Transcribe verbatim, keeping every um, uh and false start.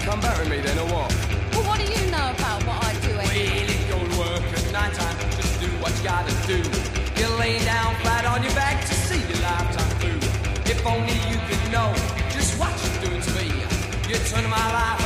come bury me then, or what? Well, what do you know about what I do? Well, you go to work at night time, just do what you gotta do. You lay down flat on your back to see your lifetime through. If only you could know just what you're doing to me. You turn my life